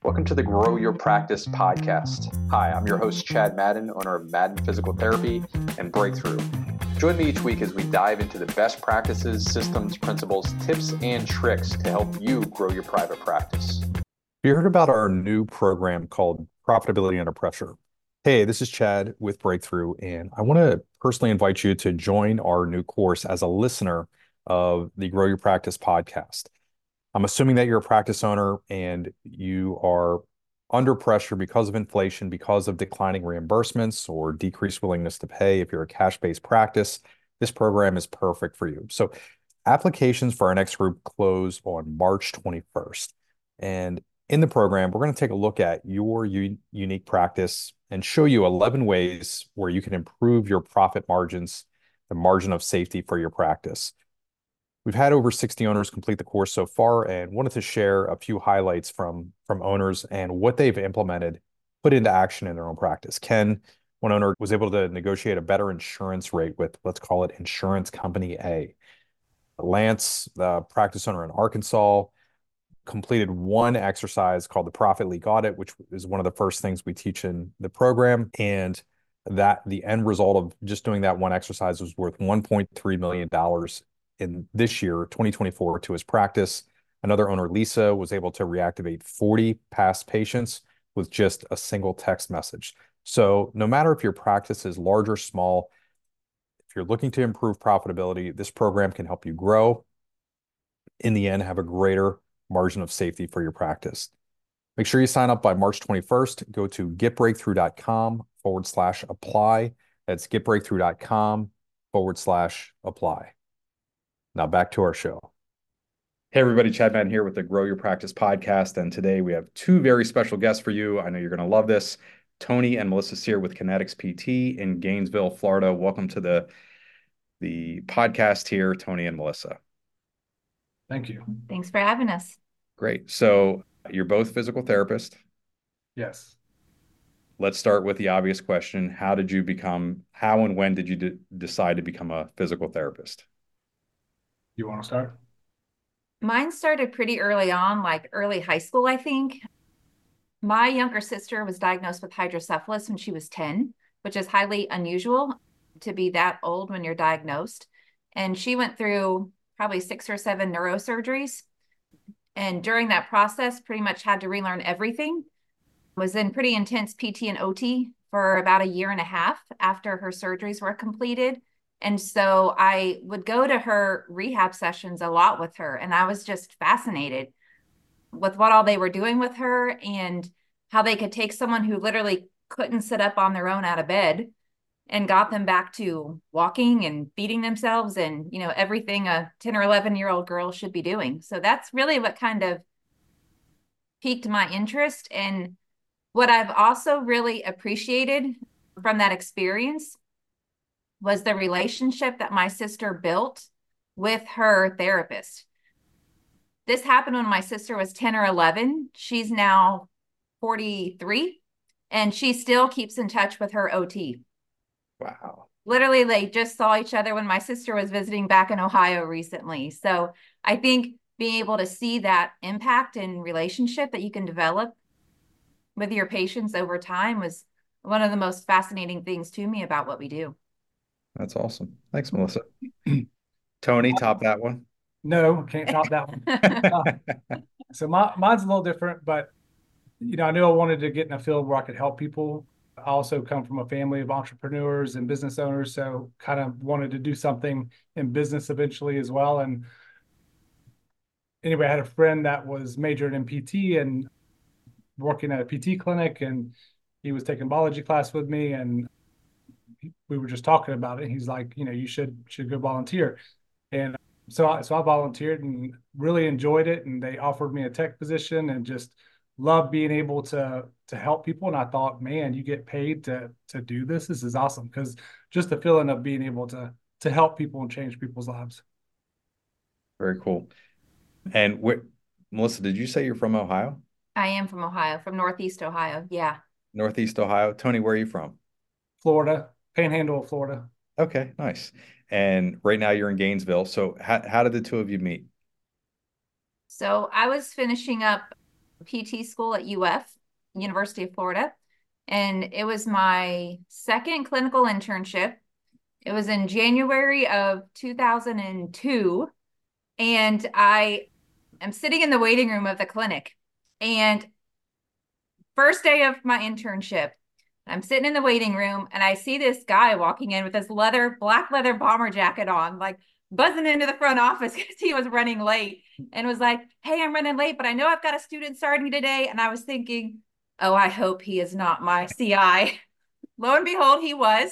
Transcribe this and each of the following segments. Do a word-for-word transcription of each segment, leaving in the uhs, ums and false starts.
Welcome to the Grow Your Practice podcast. Hi, I'm your host, Chad Madden, owner of Madden Physical Therapy and Breakthrough. Join me each week as we dive into the best practices, systems, principles, tips, and tricks to help you grow your private practice. You heard about our new program called Profitability Under Pressure. Hey, this is Chad with Breakthrough, and I want to personally invite you to join our new course as a listener of the Grow Your Practice podcast. I'm assuming that you're a practice owner and you are under pressure because of inflation, because of declining reimbursements or decreased willingness to pay. If you're a cash-based practice, this program is perfect for you. So applications for our next group close on March twenty-first. And in the program, we're going to take a look at your u- unique practice and show you eleven ways where you can improve your profit margins, the margin of safety for your practice. We've had over sixty owners complete the course so far and wanted to share a few highlights from, from owners and what they've implemented, put into action in their own practice. Ken, one owner, was able to negotiate a better insurance rate with, let's call it Insurance Company A. Lance, the practice owner in Arkansas, completed one exercise called the Profit Leak Audit, which is one of the first things we teach in the program. And that the end result of just doing that one exercise was worth one point three million dollars in this year, twenty twenty-four, to his practice. Another owner, Lisa, was able to reactivate forty past patients with just a single text message. So no matter if your practice is large or small, if you're looking to improve profitability, this program can help you grow. In the end, have a greater margin of safety for your practice. Make sure you sign up by March twenty-first. Go to getbreakthrough.com forward slash apply. That's getbreakthrough.com forward slash apply. Now back to our show. Hey, everybody, Chad Madden here with the Grow Your Practice podcast. And today we have two very special guests for you. I know you're going to love this. Tony and Melissa Sear with Kinetics P T in Gainesville, Florida. Welcome to the, the podcast here, Tony and Melissa. Thank you. Thanks for having us. Great. So you're both physical therapists. Yes. Let's start with the obvious question. How did you become, how and when did you de- decide to become a physical therapist? You want to start? Mine started pretty early on, like early high school, I think. My younger sister was diagnosed with hydrocephalus when she was ten, which is highly unusual to be that old when you're diagnosed. And she went through probably six or seven neurosurgeries. And during that process, pretty much had to relearn everything. Was in pretty intense P T and O T for about a year and a half after her surgeries were completed. And so I would go to her rehab sessions a lot with her. And I was just fascinated with what all they were doing with her and how they could take someone who literally couldn't sit up on their own out of bed and got them back to walking and feeding themselves and, you know, everything a ten or eleven year old girl should be doing. So that's really what kind of piqued my interest. And what I've also really appreciated from that experience was the relationship that my sister built with her therapist. This happened when my sister was ten or eleven. She's now forty-three, and she still keeps in touch with her O T. Wow. Literally, they just saw each other when my sister was visiting back in Ohio recently. So I think being able to see that impact and relationship that you can develop with your patients over time was one of the most fascinating things to me about what we do. That's awesome. Thanks, Melissa. Tony, top that one. No, can't top that one. uh, so my, mine's a little different, but you know, I knew I wanted to get in a field where I could help people. I also come from a family of entrepreneurs and business owners, so kind of wanted to do something in business eventually as well. And anyway, I had a friend that was majored in P T and working at a P T clinic, and he was taking biology class with me, and we were just talking about it. He's like, you know, you should should go volunteer. And so I, so I volunteered and really enjoyed it. And they offered me a tech position and just loved being able to to help people. And I thought, man, you get paid to to do this. This is awesome, because just the feeling of being able to to help people and change people's lives. Very cool. And wh- Melissa, did you say you're from Ohio? I am from Ohio, from Northeast Ohio. Yeah. Northeast Ohio. Tony, where are you from? Florida, Panhandle of Florida. Okay, nice. And right now you're in Gainesville. So how, how did the two of you meet? So I was finishing up P T school at U F, University of Florida. And it was my second clinical internship. It was in January of two thousand two. And I am sitting in the waiting room of the clinic. And first day of my internship, I'm sitting in the waiting room and I see this guy walking in with this leather, black leather bomber jacket on, like buzzing into the front office because he was running late and was like, hey, I'm running late, but I know I've got a student starting today. And I was thinking, oh, I hope he is not my C I. Lo and behold, he was.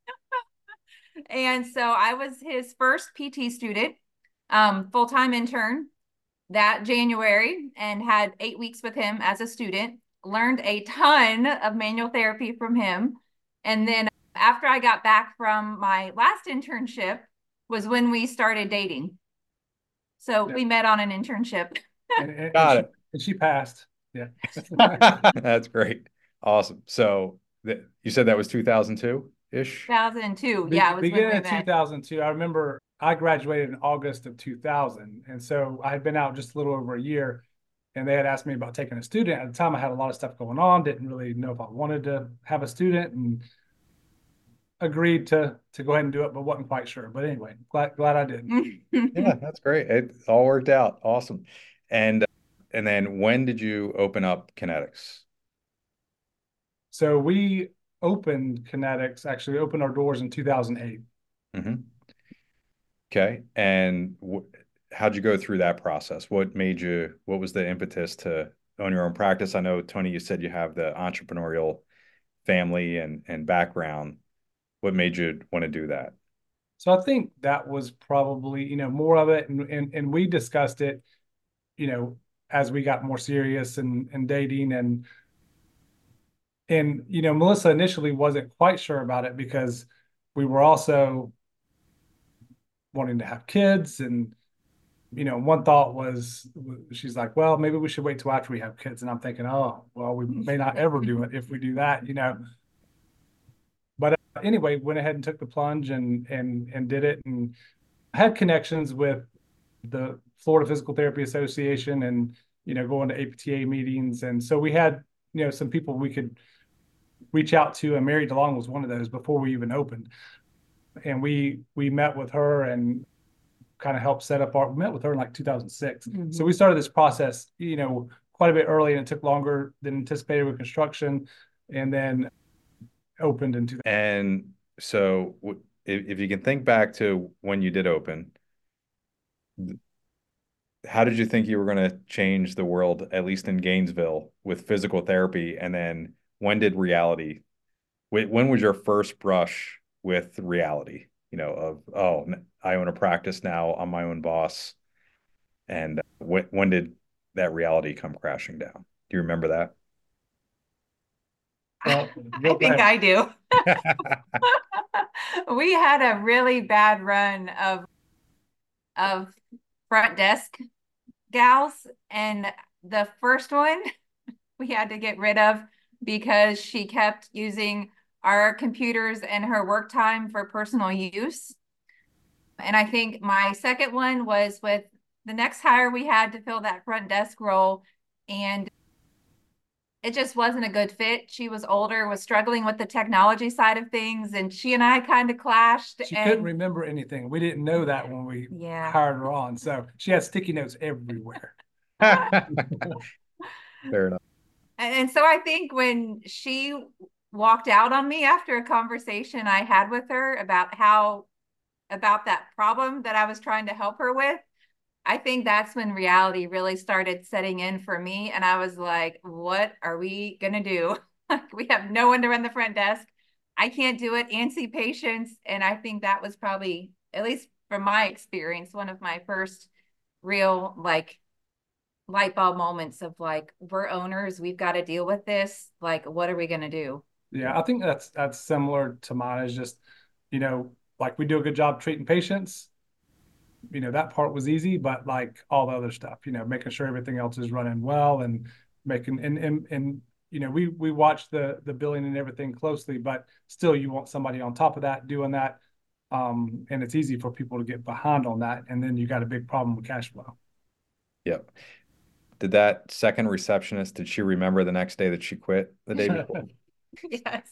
And so I was his first P T student, um, full-time intern that January, and had eight weeks with him as a student. Learned a ton of manual therapy from him. And then after I got back from my last internship was when we started dating. So yeah. We met on an internship. and, and, Got and it. She, and she passed. Yeah. That's great. Awesome. So th- you said that was two thousand two-ish? two thousand two. Be- yeah. It was beginning of two thousand two. I remember I graduated in August of two thousand. And so I had been out just a little over a year. And they had asked me about taking a student. At the time, I had a lot of stuff going on, didn't really know if I wanted to have a student, and agreed to to go ahead and do it, but wasn't quite sure. But anyway, glad glad I did. Yeah, that's great. It all worked out. Awesome. And and then when did you open up Kinetics? So we opened Kinetics, actually opened our doors in two thousand eight. Mm-hmm. Okay. And w- how'd you go through that process? What made you, what was the impetus to own your own practice? I know, Tony, you said you have the entrepreneurial family and, and background. What made you want to do that? So I think that was probably, you know, more of it. And, and, and we discussed it, you know, as we got more serious and, and dating. And, and, you know, Melissa initially wasn't quite sure about it because we were also wanting to have kids. And, you know, one thought was, she's like, well, maybe we should wait till after we have kids. And I'm thinking, oh, well, we may not ever do it if we do that, you know. But uh, anyway, went ahead and took the plunge and and and did it, and had connections with the Florida Physical Therapy Association, and you know, going to A P T A meetings. And so we had, you know, some people we could reach out to, and Mary DeLong was one of those before we even opened. And we we met with her and kind of helped set up our, we met with her in like two thousand six. Mm-hmm. So we started this process, you know, quite a bit early, and it took longer than anticipated with construction, and then opened in two thousand. And so if, if you can think back to when you did open, how did you think you were going to change the world, at least in Gainesville, with physical therapy? And then when did reality, when was your first brush with reality, you know, of, oh, I own a practice now, I'm my own boss? And when, when did that reality come crashing down? Do you remember that? Well, I think I do. We had a really bad run of of front desk gals, and the first one we had to get rid of because she kept using our computers and her work time for personal use. And I think my second one was with the next hire we had to fill that front desk role, and it just wasn't a good fit. She was older, was struggling with the technology side of things, and she and I kind of clashed. She and... couldn't remember anything. We didn't know that when we yeah. hired her on. So she had sticky notes everywhere. Fair enough. And, and so I think when she walked out on me after a conversation I had with her about how, about that problem that I was trying to help her with, I think that's when reality really started setting in for me. And I was like, what are we going to do? We have no one to run the front desk. I can't do it and see patients. And I think that was probably, at least from my experience, one of my first real like light bulb moments of like, we're owners, we've got to deal with this. Like, what are we going to do? Yeah, I think that's, that's similar to mine. Is just, you know, like we do a good job treating patients. You know, that part was easy, but like all the other stuff, you know, making sure everything else is running well, and making, and, and, and, you know, we, we watch the, the billing and everything closely, but still you want somebody on top of that, doing that. Um, and it's easy for people to get behind on that. And then you got a big problem with cash flow. Yep. did that second receptionist, did she remember the next day that she quit the day before? Yes.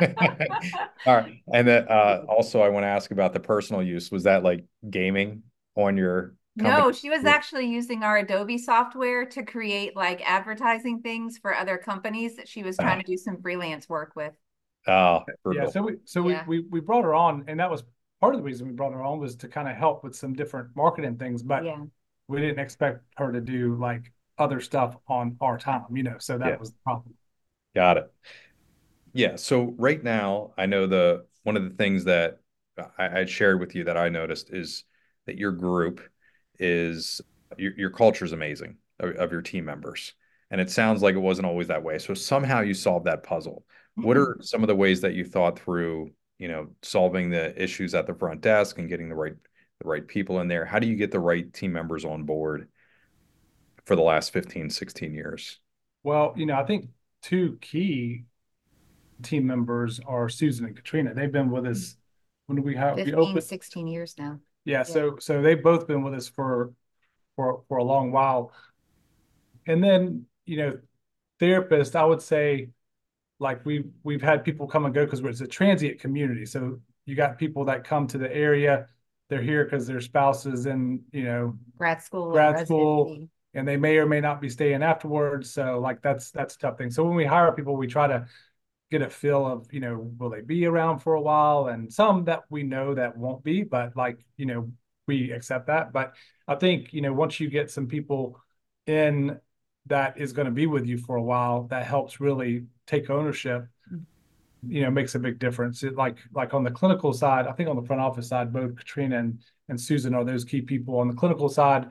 All right. And then uh, also I want to ask about the personal use. Was that like gaming on your company? No, she was actually using our Adobe software to create like advertising things for other companies that she was trying to do some freelance work with. Oh, Yeah, brutal. so we so Yeah. we, we we brought her on, and that was part of the reason we brought her on, was to kind of help with some different marketing things, but Yeah. we didn't expect her to do like other stuff on our time, you know, so that Yeah. was the problem. Got it. Yeah. So right now, I know the one of the things that I, I shared with you that I noticed is that your group is your, your culture is amazing of, of your team members. And it sounds like it wasn't always that way. So somehow you solved that puzzle. What are some of the ways that you thought through, you know, solving the issues at the front desk and getting the right the right people in there? How do you get the right team members on board for the last fifteen, sixteen years? Well, you know, I think two key team members are Susan and Katrina. They've been with us when we have we fifteen, opened. sixteen years now. Yeah, so so they've both been with us for for for a long while. And then, you know, therapists, I would say, like we've we've had people come and go because it's a transient community. So you got people that come to the area, they're here because their spouses in, you know, Grad school, grad and school, residency. and they may or may not be staying afterwards. So like that's that's a tough thing. So when we hire people, we try to get a feel of, you know, will they be around for a while? And some that we know that won't be, but like, you know, we accept that. But I think, you know, once you get some people in that is going to be with you for a while, that helps really take ownership, you know, makes a big difference. It, like like on the clinical side, I think on the front office side, both Katrina and, and Susan are those key people. On the clinical side,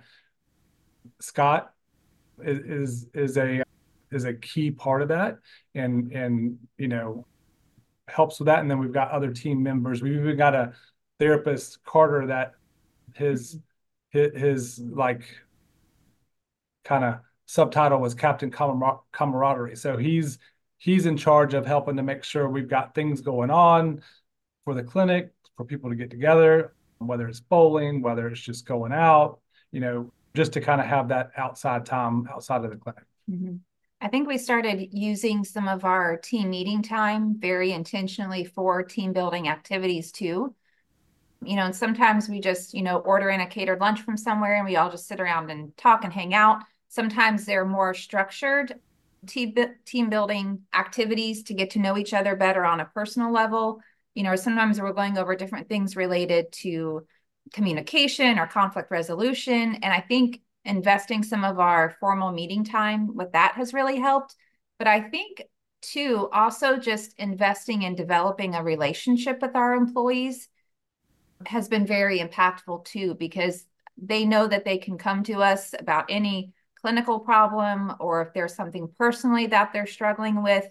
Scott is is, is a is a key part of that, and and you know, helps with that. And then we've got other team members. We've even got a therapist, Carter, that his his, his like kind of subtitle was Captain Camar- Camaraderie. So he's he's in charge of helping to make sure we've got things going on for the clinic, for people to get together, whether it's bowling, whether it's just going out, you know, just to kind of have that outside time outside of the clinic. Mm-hmm. I think we started using some of our team meeting time very intentionally for team building activities too. You know, and sometimes we just, you know, order in a catered lunch from somewhere and we all just sit around and talk and hang out. Sometimes they're more structured team, team building activities to get to know each other better on a personal level. You know, sometimes we're going over different things related to communication or conflict resolution. And I think investing some of our formal meeting time with that has really helped. But I think too, also just investing in developing a relationship with our employees has been very impactful too, because they know that they can come to us about any clinical problem, or if there's something personally that they're struggling with,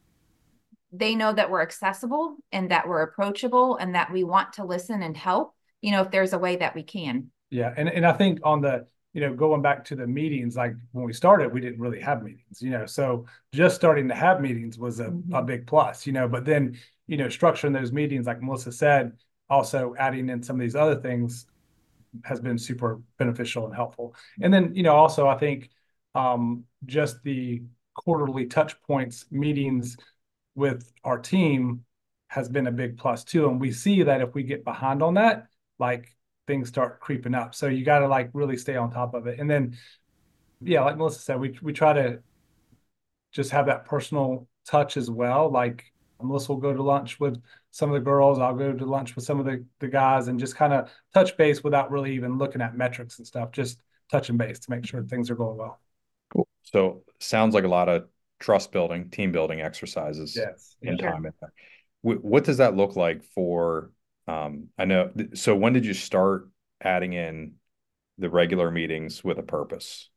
they know that we're accessible and that we're approachable and that we want to listen and help, you know, if there's a way that we can. Yeah. And, and I think on the, you know, going back to the meetings, like when we started, we didn't really have meetings, you know, so just starting to have meetings was a, mm-hmm. a big plus, you know, but then, you know, structuring those meetings, like Melissa said, also adding in some of these other things has been super beneficial and helpful. And then, you know, also I think um, just the quarterly touch points meetings with our team has been a big plus too. And we see that if we get behind on that, like things start creeping up. So you got to like really stay on top of it. And then, yeah, like Melissa said, we we try to just have that personal touch as well. Like Melissa will go to lunch with some of the girls. I'll go to lunch with some of the, the guys and just kind of touch base without really even looking at metrics and stuff, just touching base to make sure things are going well. Cool. So sounds like a lot of trust building, team building exercises. Yes. In Sure. time. What does that look like for, um, I know, so when did you start adding in the regular meetings with a purpose?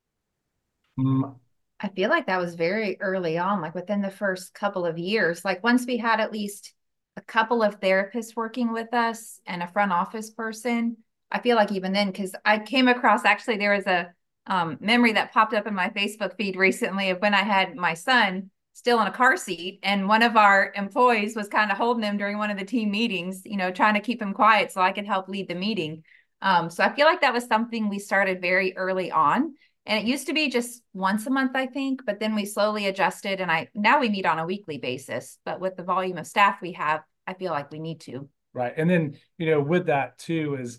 Mm. I feel like that was very early on, like within the first couple of years. Like once we had at least a couple of therapists working with us and a front office person, I feel like even then, because I came across, actually, there was a um, memory that popped up in my Facebook feed recently of when I had my son still in a car seat, and one of our employees was kind of holding him during one of the team meetings, you know, trying to keep him quiet so I could help lead the meeting. Um, so I feel like that was something we started very early on. And it used to be just once a month, I think, but then we slowly adjusted and I now we meet on a weekly basis. But with the volume of staff we have, I feel like we need to. Right. And then, you know, with that too is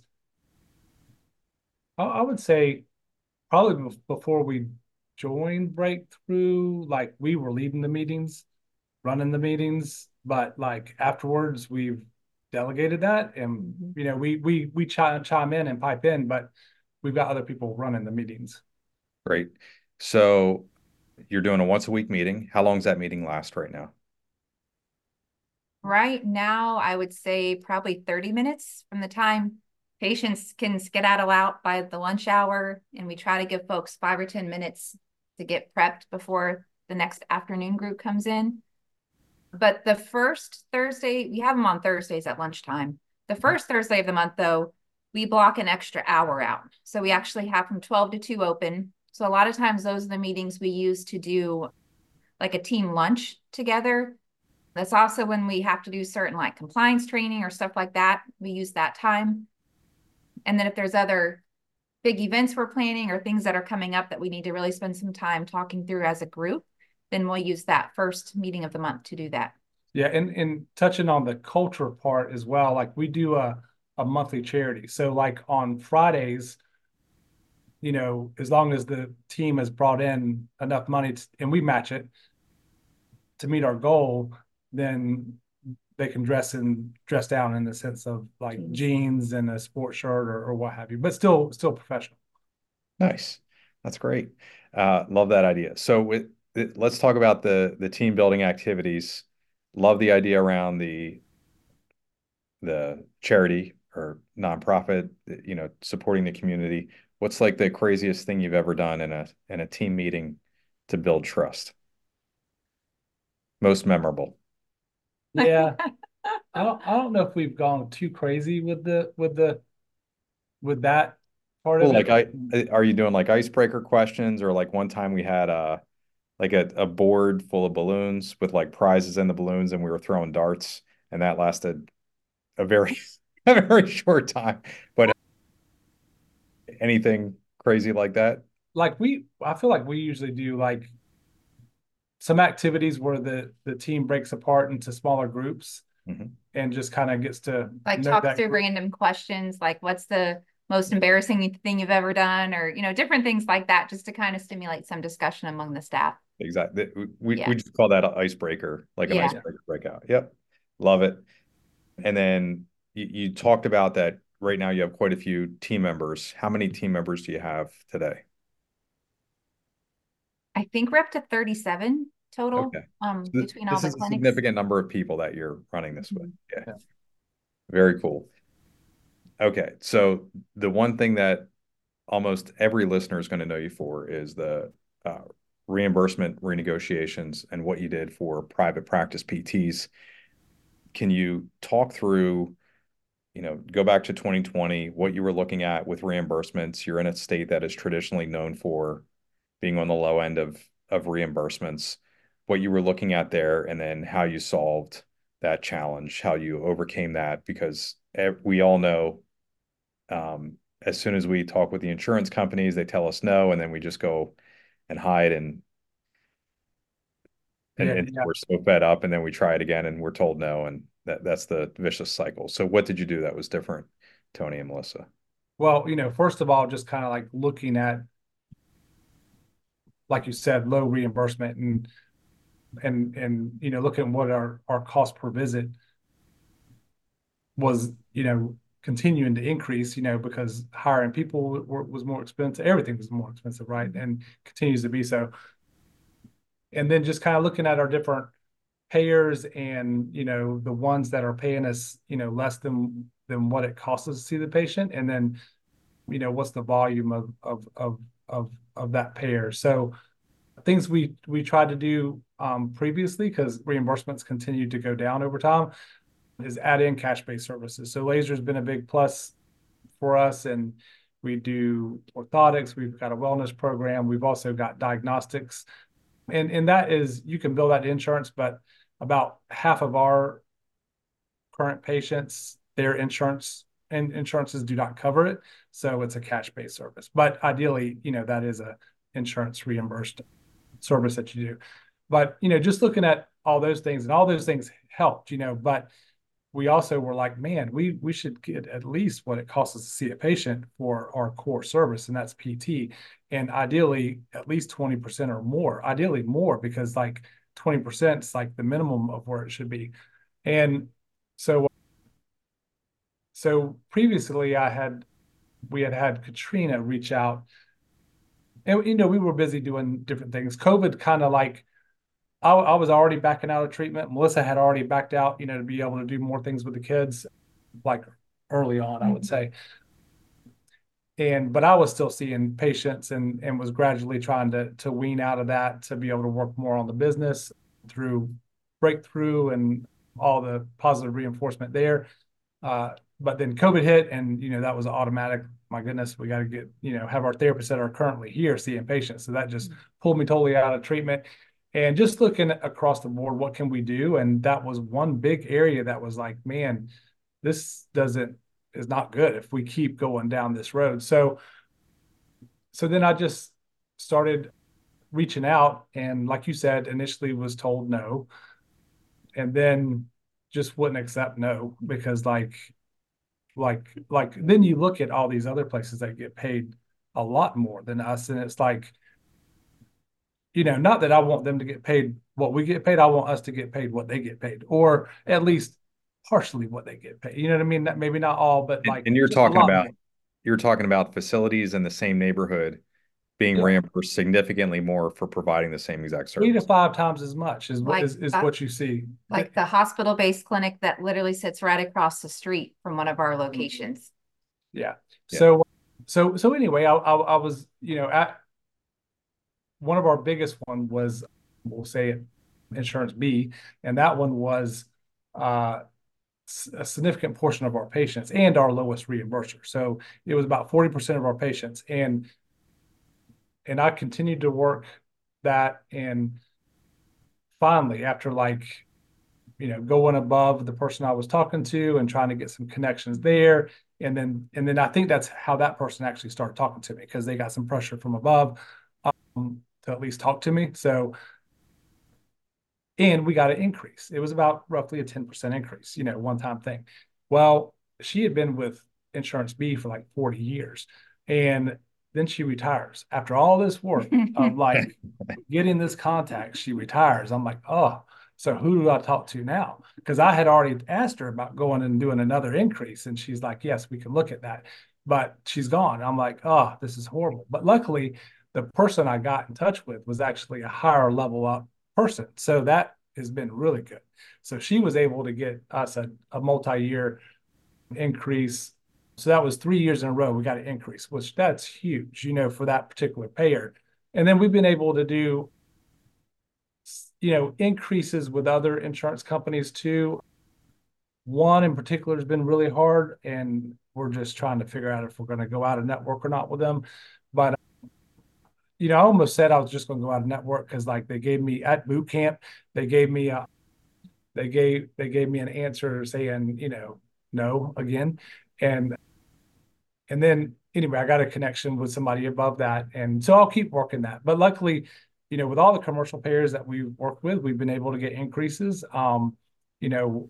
I, I would say probably before we joined Breakthrough, like we were leading the meetings, running the meetings, but like afterwards we've delegated that and mm-hmm. you know, we we we chime chime in and pipe in, but we've got other people running the meetings. Great. So you're doing a once a week meeting. How long does that meeting last right now? Right now, I would say probably thirty minutes from the time patients can skedaddle out by the lunch hour. And we try to give folks five or ten minutes to get prepped before the next afternoon group comes in. But the first Thursday, we have them on Thursdays at lunchtime. The first Thursday of the month, though, we block an extra hour out. So we actually have from twelve to two open. So a lot of times those are the meetings we use to do like a team lunch together. That's also when we have to do certain like compliance training or stuff like that. We use that time. And then if there's other big events we're planning or things that are coming up that we need to really spend some time talking through as a group, then we'll use that first meeting of the month to do that. Yeah, and, and touching on the culture part as well, like we do a, a monthly charity. So like on Fridays, you know, as long as the team has brought in enough money to, and we match it to meet our goal, then they can dress in dress down in the sense of like jeans, jeans and a sports shirt or, or what have you, but still still professional. Nice. That's great. Uh, love that idea. So it, it, let's talk about the the team building activities. Love the idea around the the charity or nonprofit, you know, supporting the community. What's like the craziest thing you've ever done in a in a team meeting to build trust? Most memorable. Yeah. I don't I don't know if we've gone too crazy with the with the with that part well, of like it. I are you doing like icebreaker questions or like one time we had a like a, a board full of balloons with like prizes in the balloons and we were throwing darts and that lasted a very a very short time. But anything crazy like that? Like we I feel like we usually do like some activities where the the team breaks apart into smaller groups mm-hmm. and just kind of gets to like talk through group. Random questions like what's the most embarrassing thing you've ever done or you know different things like that just to kind of stimulate some discussion among the staff. Exactly. We yeah. we just call that an icebreaker, like an yeah. icebreaker breakout. Yep. Love it. And then you, you talked about that right now you have quite a few team members. How many team members do you have today? I think we're up to thirty-seven total. Okay. Um, so between all the clinics. This is a significant number of people that you're running this with. Yeah. yeah. Very cool. Okay. So the one thing that almost every listener is going to know you for is the uh, reimbursement renegotiations and what you did for private practice P Ts. Can you talk through, you know, go back to twenty twenty, what you were looking at with reimbursements? You're in a state that is traditionally known for being on the low end of, of reimbursements, what you were looking at there, and then how you solved that challenge, how you overcame that, because we all know um, as soon as we talk with the insurance companies, they tell us no, and then we just go and hide and and, yeah, and yeah. we're so fed up, and then we try it again and we're told no, and that that's the vicious cycle. So what did you do that was different, Tony and Melissa? Well, you know, first of all, just kind of like looking at, like you said, low reimbursement and and and you know, looking at what our our cost per visit was, you know, continuing to increase, you know, because hiring people were, was more expensive. Everything was more expensive, right? And continues to be so. And then just kind of looking at our different payers and, you know, the ones that are paying us, you know, less than than what it costs us to see the patient. And then, you know, what's the volume of of of of of that payer. So things we we tried to do um, previously, because reimbursements continued to go down over time, is add in cash-based services. So laser's been a big plus for us, and we do orthotics. We've got a wellness program. We've also got diagnostics. And, and that is, you can bill that insurance, but about half of our current patients, their insurance and insurances do not cover it. So it's a cash-based service. But ideally, you know, that is a, insurance reimbursed service that you do. But, you know, just looking at all those things, and all those things helped, you know, but we also were like, man, we we should get at least what it costs us to see a patient for our core service, and that's P T. And ideally, at least twenty percent or more, ideally more, because like twenty percent is like the minimum of where it should be. And so, so previously I had, we had had Katrina reach out, and, you know, we were busy doing different things. COVID kind of like, I, I was already backing out of treatment. Melissa had already backed out, you know, to be able to do more things with the kids, like early on, I would say. And but I was still seeing patients, and and was gradually trying to to wean out of that to be able to work more on the business through Breakthrough and all the positive reinforcement there. Uh, but then COVID hit, and you know that was automatic. My goodness, we got to get, you know, have our therapists that are currently here seeing patients. So that just pulled me totally out of treatment. And just looking across the board, what can we do? And that was one big area that was like, man, this doesn't is not good if we keep going down this road. So, so then I just started reaching out, and like you said, initially was told no, and then just wouldn't accept no, because like, like, like then you look at all these other places that get paid a lot more than us, and it's like, you know, not that I want them to get paid what we get paid. I want us to get paid what they get paid, or at least partially what they get paid. You know what I mean? That maybe not all, but like. And, and you're talking about more. You're talking about facilities in the same neighborhood being yeah. reimbursed significantly more for providing the same exact service. Three to five times as much is what like, is, is uh, what you see. Like the hospital-based clinic that literally sits right across the street from one of our locations. Yeah. yeah. So, so, so anyway, I, I, I was, you know, at. One of our biggest one was, we'll say it, Insurance B, and that one was uh, a significant portion of our patients and our lowest reimburser. So it was about forty percent of our patients, and and I continued to work that, and finally, after like, you know, going above the person I was talking to and trying to get some connections there, and then and then I think that's how that person actually started talking to me, because they got some pressure from above. Um, to at least talk to me. So, and we got an increase. It was about roughly a ten percent increase, you know, one-time thing. Well, she had been with Insurance B for like forty years. And then she retires. After all this work of like getting this contact, she retires. I'm like, oh, so who do I talk to now? Because I had already asked her about going and doing another increase. And she's like, yes, we can look at that. But she's gone. I'm like, oh, this is horrible. But luckily, the person I got in touch with was actually a higher level up person. So that has been really good. So she was able to get us a, a multi-year increase. So that was three years in a row we got an increase, which that's huge, you know, for that particular payer. And then we've been able to do, you know, increases with other insurance companies too. One in particular has been really hard, and we're just trying to figure out if we're going to go out of network or not with them. But you know, I almost said I was just going to go out of network, because like they gave me at boot camp, they gave me a, they gave they gave me an answer saying, you know, no again, and and then anyway, I got a connection with somebody above that, and so I'll keep working that. But luckily, you know, with all the commercial payers that we've worked with, we've been able to get increases. Um, you know,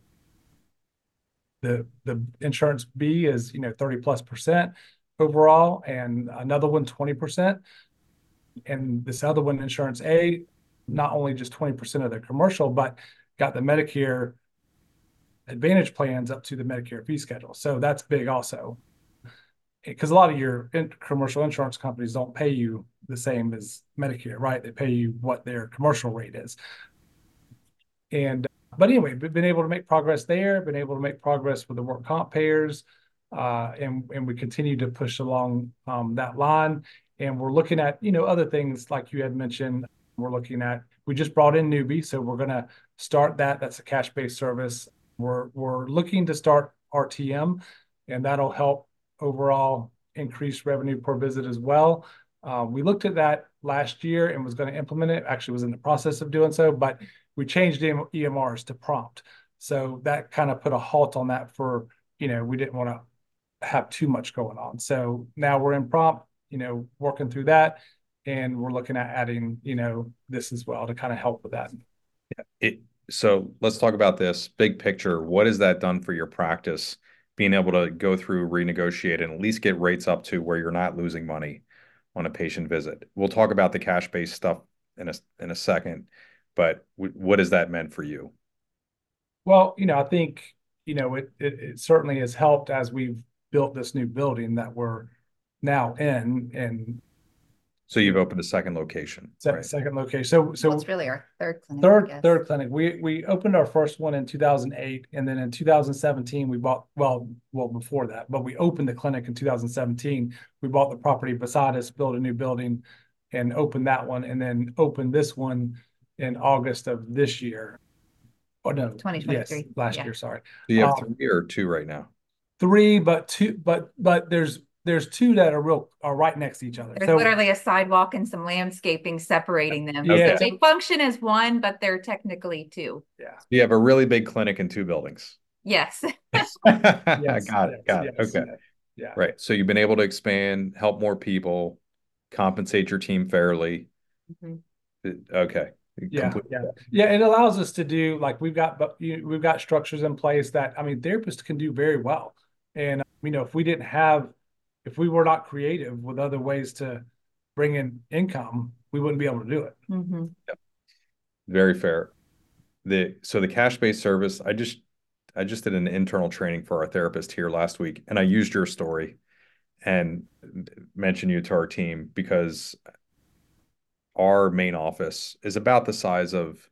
the the Insurance B is, you know, thirty plus percent overall, and another one twenty percent. And this other one, Insurance A, not only just twenty percent of the commercial, but got the Medicare Advantage plans up to the Medicare fee schedule. So that's big also, because a lot of your in- commercial insurance companies don't pay you the same as Medicare, right? They pay you what their commercial rate is. And but anyway, we've been able to make progress there, been able to make progress with the work comp payers, uh, and, and we continue to push along um, that line. And we're looking at, you know, other things like you had mentioned. We're looking at, we just brought in Newbie, so we're going to start that. That's a cash-based service. We're we're looking to start R T M, and that'll help overall increase revenue per visit as well. Uh, we looked at that last year and was going to implement it. Actually, was in the process of doing so, but we changed E M Rs to prompt. So that kind of put a halt on that for, you know, we didn't want to have too much going on. So now we're in prompt, you know, working through that. And we're looking at adding, you know, this as well to kind of help with that. It, so let's talk about this big picture. What has that done for your practice, being able to go through, renegotiate, and at least get rates up to where you're not losing money on a patient visit? We'll talk about the cash-based stuff in a in a second, but w- what has that meant for you? Well, you know, I think, you know, it, it it certainly has helped as we've built this new building that we're now in, and So you've opened a second location, se- right? second location. So so Well, it's really our third clinic, I third guess. third clinic. We we opened our first one in two thousand eight, and then in two thousand seventeen we bought well well before that, but we opened the clinic in two thousand seventeen. We bought the property beside us, built a new building, and opened that one, and then opened this one in August of this year. Oh no, twenty yes, twenty-three. last Yeah. year. Sorry, So you have Um, three or two right now? three, but two, but but there's there's two that are real are right next to each other. There's So literally a sidewalk and some landscaping separating them. Yeah. So they function as one, but they're technically two. yeah, You have a really big clinic in two buildings. Yes. yes, Got it. yes, Got it. yes, Okay. yeah. Right. So you've been able to expand, help more people, compensate your team fairly. Mhm. Okay. Yeah, Complete- yeah, yeah. It allows us to do like we've got, but you, we've got structures in place that I mean, therapists can do very well. And you know, if we didn't have, if we were not creative with other ways to bring in income, we wouldn't be able to do it. Mhm. Very fair. The so the cash-based service, I just I just did an internal training for our therapist here last week, and I used your story and mentioned you to our team because our main office is about the size of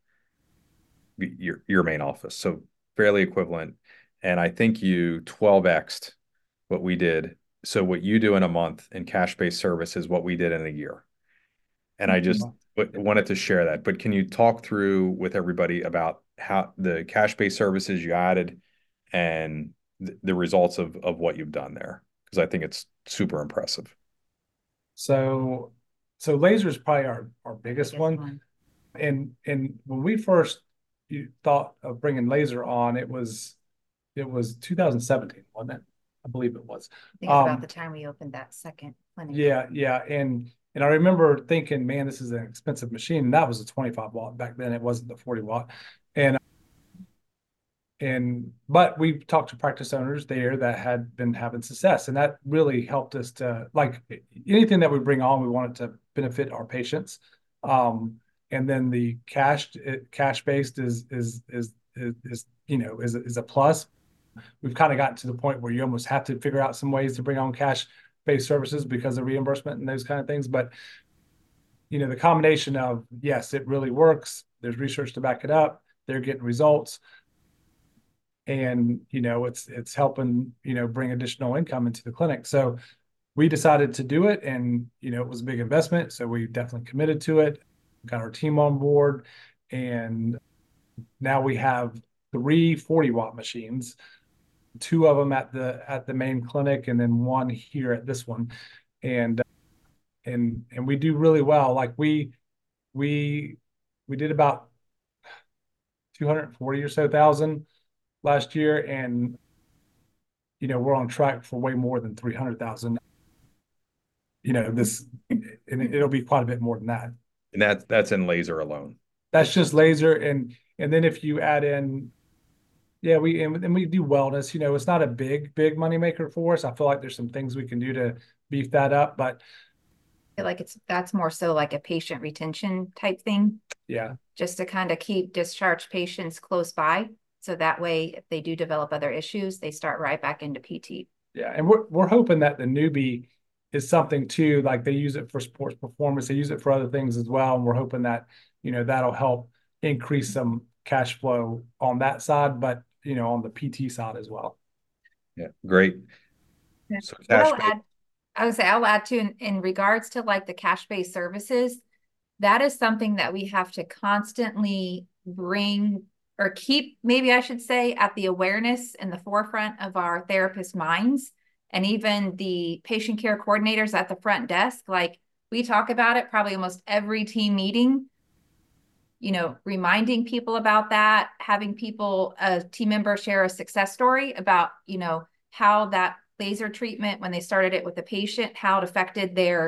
your your main office, so fairly equivalent. And I think you twelve x'd what we did. So what you do in a month in cash-based service is what we did in a year. And I just w- wanted to share that. But can you talk through with everybody about how the cash-based services you added and th- the results of of what you've done there? Because I think it's super impressive. So, so laser is probably our our biggest Biggest one. one. And and when we first you thought of bringing laser on, it was it was two thousand seventeen, wasn't it? I believe it was. I think it's Um, about the time we opened that second clinic. Yeah, yeah, and and I remember thinking, man, this is an expensive machine. And that was a twenty-five watt back then. It wasn't the forty watt. And and but we talked to practice owners there that had been having success, and that really helped us to like anything that we bring on, we want it to benefit our patients. Um, and then the cash cash based is is is is, is you know is is a plus. We've kind of gotten to the point where you almost have to figure out some ways to bring on cash-based services because of reimbursement and those kind of things. But, you know, the combination of, yes, it really works. There's research to back it up. They're getting results. And, you know, it's it's helping, you know, bring additional income into the clinic. So we decided to do it. And, you know, it was a big investment. So we definitely committed to it, got our team on board. And now we have three forty watt machines, two of them at the at the main clinic and then one here at this one. And and and we do really well. Like we we we did about two hundred forty or so thousand last year, and you know we're on track for way more than three hundred thousand. You know this, and it'll be quite a bit more than that. And that's that's in laser alone. That's just laser, and and then if you add in, yeah, we and, and we do wellness. You know, it's not a big big money maker for us. I feel like there's some things we can do to beef that up, but I feel like it's that's more so like a patient retention type thing, yeah, just to kind of keep discharged patients close by. So that way, if they do develop other issues, they start right back into P T. yeah, and we're we're hoping that the newbie is something too. Like they use it for sports performance, they use it for other things as well, and we're hoping that you know that'll help increase some cash flow on that side, but you know on the P T side as well. Yeah, great. Yeah. So What cash I'll add, I would say I'll add to in, in regards to like the cash-based services, that is something that we have to constantly bring or keep, maybe I should say, at the awareness and the forefront of our therapist minds, and even the patient care coordinators at the front desk. Like we talk about it probably almost every team meeting, you know, reminding people about that, having people, a team member share a success story about, you know, how that laser treatment, when they started it with the patient, how it affected their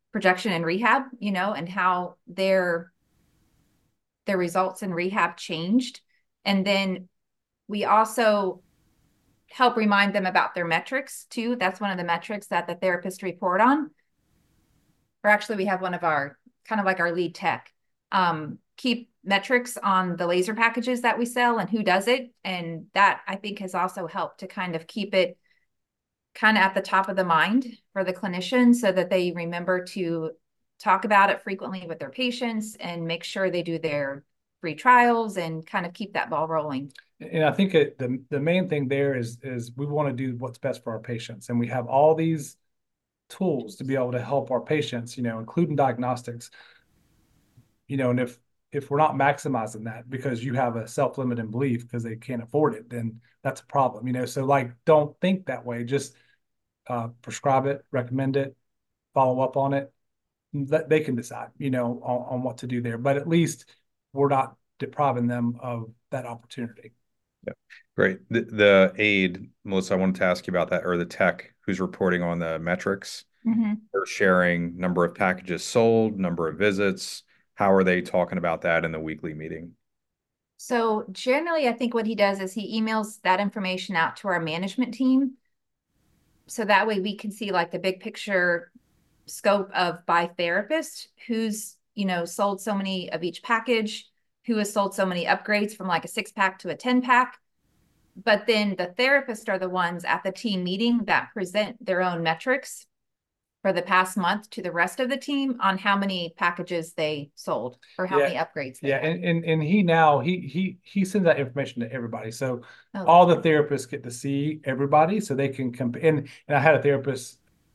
projection in rehab, you know, and how their their results in rehab changed. And then we also help remind them about their metrics too. That's one of the metrics that the therapists report on. Or actually, we have one of our kind of like our lead tech um, keep metrics on the laser packages that we sell and who does it. And that I think has also helped to kind of keep it kind of at the top of the mind for the clinician so that they remember to talk about it frequently with their patients and make sure they do their free trials and kind of keep that ball rolling. And I think it, the the main thing there is is we want to do what's best for our patients, and we have all these tools to be able to help our patients, you know, including diagnostics. You know, and if if we're not maximizing that because you have a self-limiting belief because they can't afford it, then that's a problem. You know, so like don't think that way. Just uh, prescribe it, recommend it, follow up on it. That they can decide, you know, on, on what to do there. But at least we're not depriving them of that opportunity. Yeah, great. The, the aide, Melissa, I wanted to ask you about that, or the tech who's reporting on the metrics. Mm-hmm. They're sharing number of packages sold, number of visits. How are they talking about that in the weekly meeting? So generally, I think what he does is he emails that information out to our management team. So that way we can see like the big picture scope of by therapist, who's, you know, sold so many of each package, who has sold so many upgrades from like a six pack to a ten pack. But then the therapists are the ones at the team meeting that present their own metrics for the past month to the rest of the team on how many packages they sold or how Yeah. many upgrades they Yeah, had. and, and and he now he he he sends that information to everybody. So Oh. all the therapists get to see everybody so they can compare. And, and I had a therapist,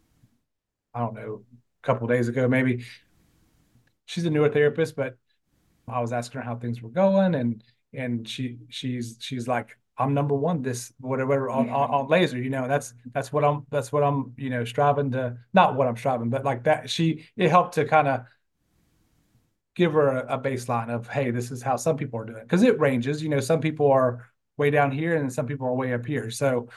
I don't know, a couple of days ago, maybe. She's a newer therapist, but I was asking her how things were going, and and she she's she's like, I'm number one this whatever on, on, on laser, you know, that's that's what I'm that's what I'm, you know, striving to, not what I'm striving, but like that she it helped to kind of give her a, a baseline of, hey, this is how some people are doing, because it ranges, you know, some people are way down here and some people are way up here. So,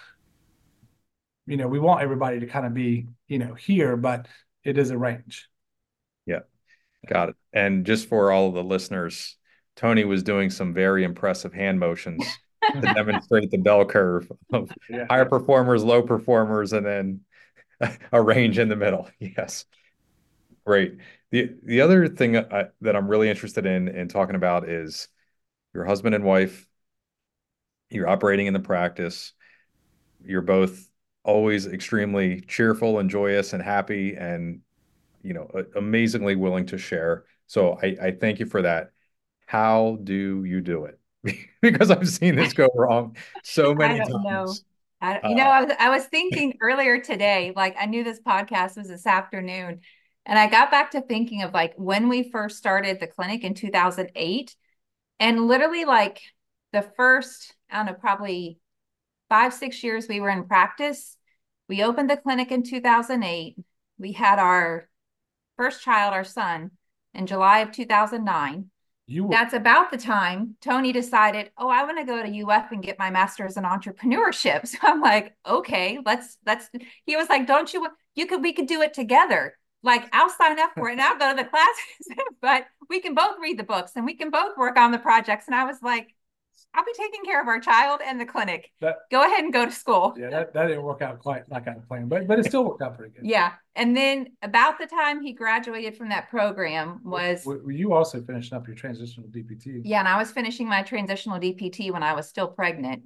you know, we want everybody to kind of be, you know, here, but it is a range. Yeah, got it. And just for all of the listeners, Tony was doing some very impressive hand motions to demonstrate the bell curve of Yeah. higher performers, low performers, and then a range in the middle. Yes. Great. The the other thing I, that I'm really interested in in talking about is your husband and wife. You're operating in the practice. You're both always extremely cheerful and joyous and happy and, you know, amazingly willing to share. So I, I thank you for that. How do you do it? Because I've seen this go wrong so many I don't times. know. I, you Uh, know, I was I was thinking earlier today, like I knew this podcast was this afternoon, and I got back to thinking of like when we first started the clinic in two thousand eight, and literally like the first, I don't know, probably five, six years we were in practice. We opened the clinic in two thousand eight. We had our first child, our son, in July of two thousand nine. You were, That's about the time Tony decided, oh, I want to go to U F and get my master's in entrepreneurship. So I'm like, okay, let's, let's, he was like, don't you, you could, we could do it together. Like, I'll sign up for it and I'll go to the classes, but we can both read the books and we can both work on the projects. And I was like, I'll be taking care of our child and the clinic. that, Go ahead and go to school. yeah, that, that didn't work out quite like I planned, but but it still worked out pretty good. Yeah. And then about the time he graduated from that program was, Were, were you also finishing up your transitional D P T? yeah, and I was finishing my transitional D P T when I was still pregnant.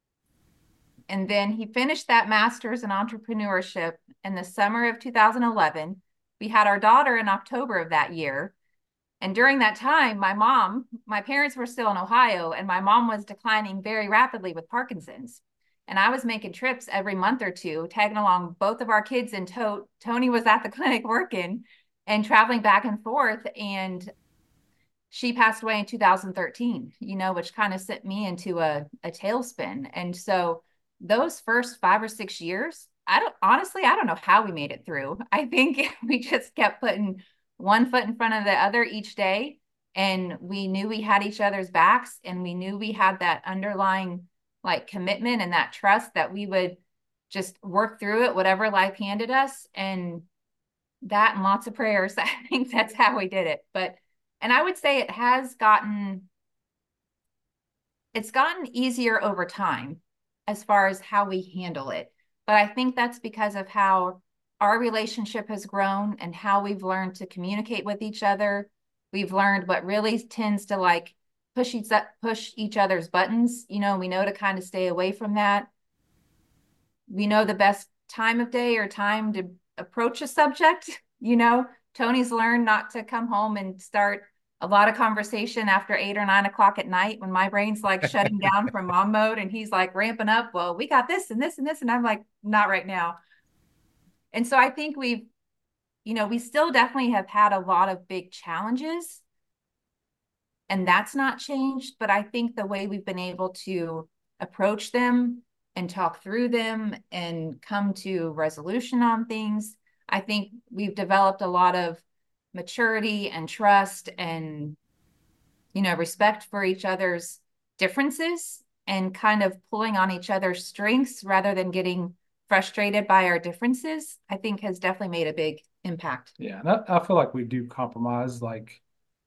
And then he finished that master's in entrepreneurship in the summer of two thousand eleven. We had our daughter in October of that year. And during that time, my mom, my parents were still in Ohio, and my mom was declining very rapidly with Parkinson's. And I was making trips every month or two, tagging along both of our kids in tote. Tony was at the clinic working and traveling back and forth. And she passed away in two thousand thirteen, you know, which kind of sent me into a, a tailspin. And so those first five or six years, I don't, honestly, I don't know how we made it through. I think we just kept putting one foot in front of the other each day. And we knew we had each other's backs, and we knew we had that underlying like commitment and that trust that we would just work through it, whatever life handed us. And that and lots of prayers. I think that's how we did it. But, and I would say it has gotten, it's gotten easier over time as far as how we handle it. But I think that's because of how our relationship has grown and how we've learned to communicate with each other. We've learned what really tends to like push each, push each other's buttons. You know, we know to kind of stay away from that. We know the best time of day or time to approach a subject. You know, Tony's learned not to come home and start a lot of conversation after eight or nine o'clock at night when my brain's like shutting down from mom mode and he's like ramping up. Well, we got this and this and this. And I'm like, not right now. And so I think we've, you know, we still definitely have had a lot of big challenges and that's not changed. But I think the way we've been able to approach them and talk through them and come to resolution on things, I think we've developed a lot of maturity and trust and, you know, respect for each other's differences and kind of pulling on each other's strengths rather than getting frustrated by our differences, I think has definitely made a big impact. Yeah. And I, I feel like we do compromise, like,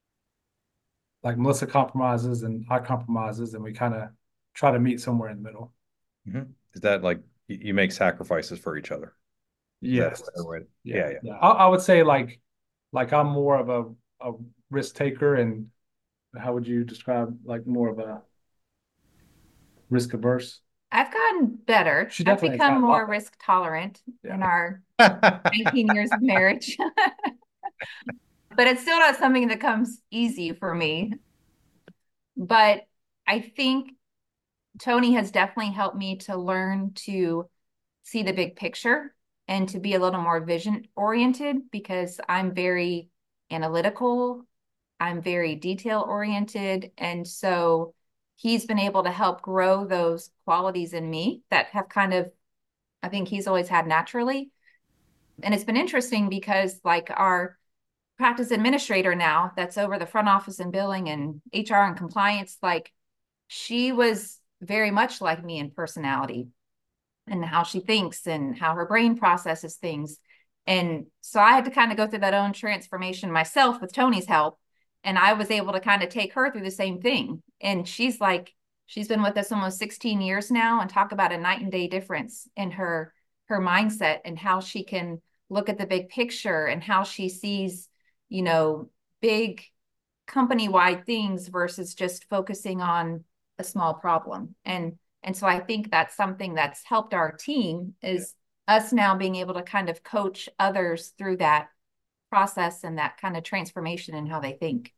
like Melissa compromises and I compromises, and we kind of try to meet somewhere in the middle. Mm-hmm. Is that like you make sacrifices for each other? Yes. Yeah, yeah, yeah. yeah. I, I would say like, like I'm more of a, a risk taker, and how would you describe like more of a risk averse? I've gotten better. She I've definitely become has more got- risk tolerant Yeah. in our nineteen years of marriage. But it's still not something that comes easy for me. But I think Tony has definitely helped me to learn to see the big picture and to be a little more vision oriented, because I'm very analytical. I'm very detail oriented. And so he's been able to help grow those qualities in me that have kind of, I think he's always had naturally. And it's been interesting because like our practice administrator now that's over the front office and billing and H R and compliance, like she was very much like me in personality and how she thinks and how her brain processes things. And so I had to kind of go through that own transformation myself with Tony's help. And I was able to kind of take her through the same thing. And she's like, she's been with us almost sixteen years now, and talk about a night and day difference in her, her mindset and how she can look at the big picture and how she sees, you know, big company-wide things versus just focusing on a small problem. And, and so I think that's something that's helped our team is yeah. us now being able to kind of coach others through that process and that kind of transformation in how they think.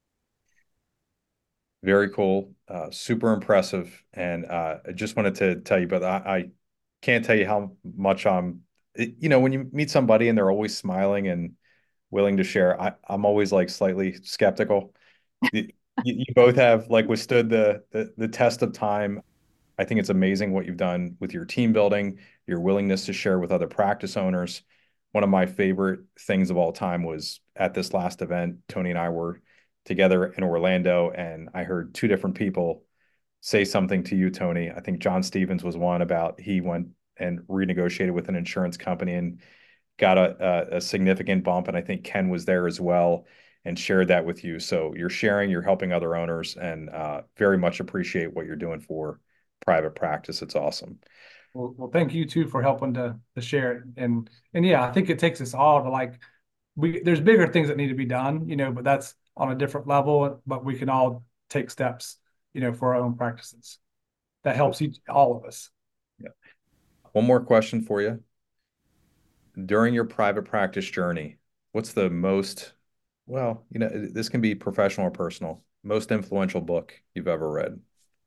Very cool. Uh, super impressive. And uh, I just wanted to tell you, but I, I can't tell you how much I'm, it, you know, when you meet somebody and they're always smiling and willing to share, I, I'm always like slightly skeptical. you, you both have like withstood the, the the test of time. I think it's amazing what you've done with your team building, your willingness to share with other practice owners. One of my favorite things of all time was at this last event, Tony and I were together in Orlando, and I heard two different people say something to you, Tony. I think John Stevens was one about he went and renegotiated with an insurance company and got a, a, a significant bump. And I think Ken was there as well and shared that with you. So you're sharing, you're helping other owners, and uh, very much appreciate what you're doing for private practice. It's awesome. Well, well, thank you too for helping to to share it. And and yeah, I think it takes us all to like, we there's bigger things that need to be done, you know, but that's on a different level. But we can all take steps, you know, for our own practices. That helps each all of us. Yeah. One more question for you. During your private practice journey, what's the most, well, you know, this can be professional or personal, most influential book you've ever read?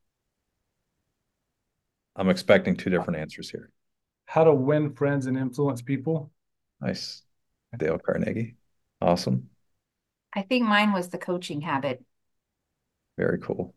I'm expecting two different answers here. How to Win Friends and Influence People. Nice. Dale Carnegie. Awesome. I think mine was The Coaching Habit. Very cool.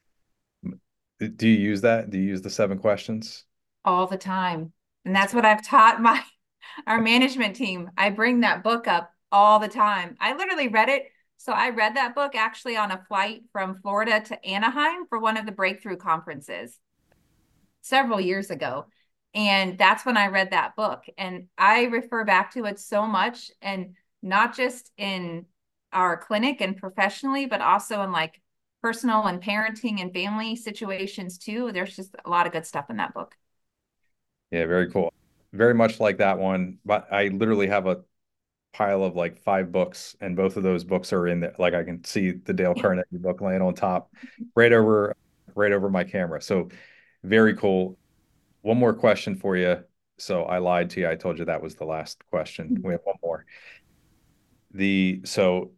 Do you use that? Do you use the seven questions? All the time. And that's what I've taught my our management team. I bring that book up all the time. I literally read it. So I read that book actually on a flight from Florida to Anaheim for one of the breakthrough conferences several years ago. And that's when I read that book. And I refer back to it so much, and not just in our clinic and professionally, but also in like personal and parenting and family situations too. There's just a lot of good stuff in that book. Yeah, very cool. Very much like that one. But I literally have a pile of like five books, and both of those books are in there. Like I can see the Dale Carnegie book laying on top, right over, right over my camera. So very cool. One more question for you. So I lied to you. I told you that was the last question. We have one more. The so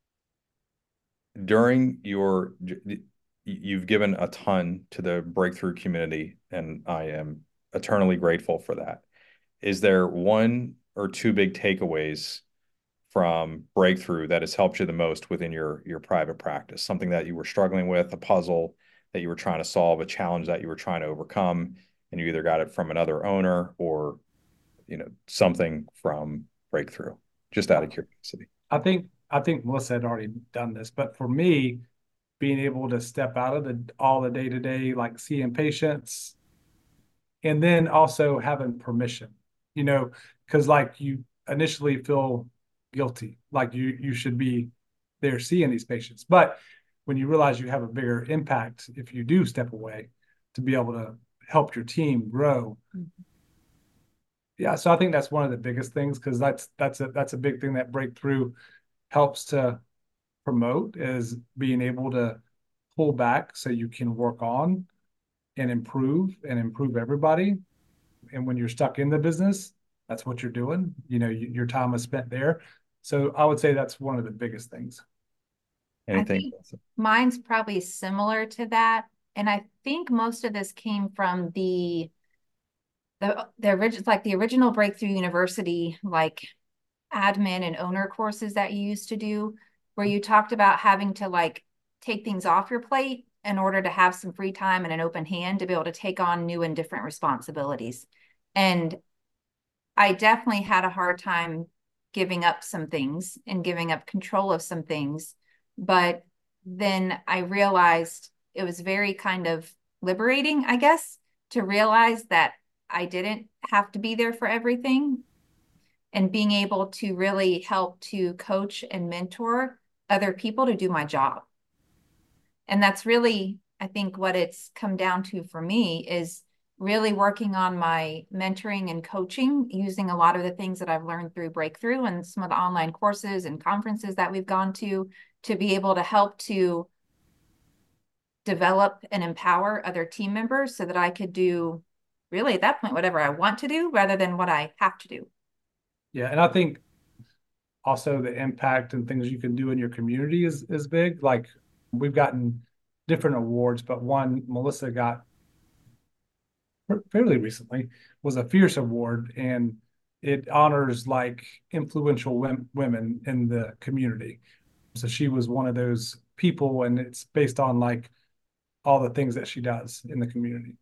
during your you've given a ton to the breakthrough community, and I am eternally grateful for that. Is there one or two big takeaways from breakthrough that has helped you the most within your your private practice? Something that you were struggling with, a puzzle that you were trying to solve, a challenge that you were trying to overcome, and you either got it from another owner or, you know, something from breakthrough, just out of curiosity. I think I think Melissa had already done this, but for me, being able to step out of the all the day to day, like seeing patients, and then also having permission, you know, because like you initially feel guilty, like you you should be there seeing these patients, but when you realize you have a bigger impact if you do step away, to be able to help your team grow. Mm-hmm. Yeah, so I think that's one of the biggest things, because that's that's a that's a big thing that breakthrough helps to promote, is being able to pull back so you can work on and improve and improve everybody. And when you're stuck in the business, that's what you're doing. You know, you, your time is spent there. So I would say that's one of the biggest things. Anything? I think mine's probably similar to that. And I think most of this came from the the the original, like the original Breakthrough University, like admin and owner courses that you used to do, where you talked about having to like take things off your plate in order to have some free time and an open hand to be able to take on new and different responsibilities. And I definitely had a hard time giving up some things and giving up control of some things. But then I realized it was very kind of liberating, I guess, to realize that I didn't have to be there for everything, and being able to really help to coach and mentor other people to do my job. And that's really, I think, what it's come down to for me, is really working on my mentoring and coaching, using a lot of the things that I've learned through Breakthrough and some of the online courses and conferences that we've gone to, to be able to help to develop and empower other team members so that I could do, really at that point, whatever I want to do rather than what I have to do. Yeah, and I think also the impact and things you can do in your community is is big. Like we've gotten different awards, but one Melissa got fairly recently was a Fierce Award, and it honors like influential women in the community. So she was one of those people, and it's based on like all the things that she does in the community.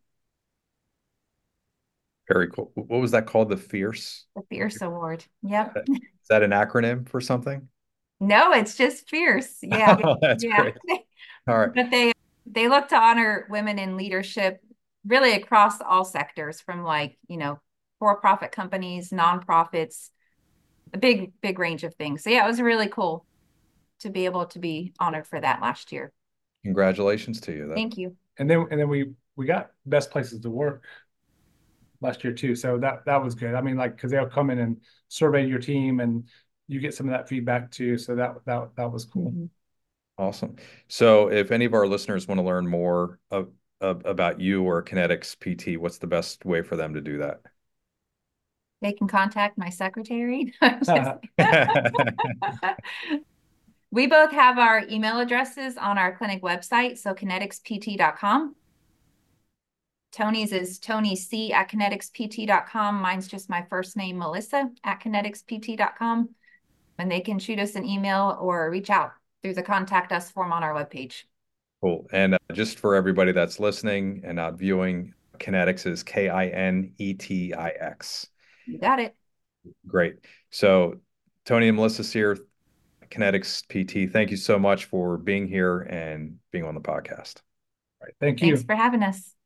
Very cool. What was that called? The Fierce? The Fierce Award. Yep. Is that an acronym for something? No, it's just Fierce. Yeah. Oh, that's yeah. great. All right. But they they look to honor women in leadership really across all sectors, from like, you know, for-profit companies, nonprofits, a big, big range of things. So yeah, it was really cool to be able to be honored for that last year. Congratulations to you. That... Thank you. And then and then we we got Best Places to Work last year too. So that that was good. I mean, like, because they'll come in and survey your team, and you get some of that feedback too. So that that that was cool. Mm-hmm. Awesome. So if any of our listeners want to learn more of, of, about you or Kinetics P T, what's the best way for them to do that? They can contact my secretary. We both have our email addresses on our clinic website, so kinetics p t dot com. Tony's is Tony C at kinetics p t dot com. Mine's just my first name, Melissa, at kinetics p t dot com. And they can shoot us an email or reach out through the contact us form on our webpage. Cool. And uh, just for everybody that's listening and not viewing, Kinetix is K I N E T I X. You got it. Great. So Tony and Melissa Sear, Kinetics P T, thank you so much for being here and being on the podcast. All right. Thank you. Thanks for having us.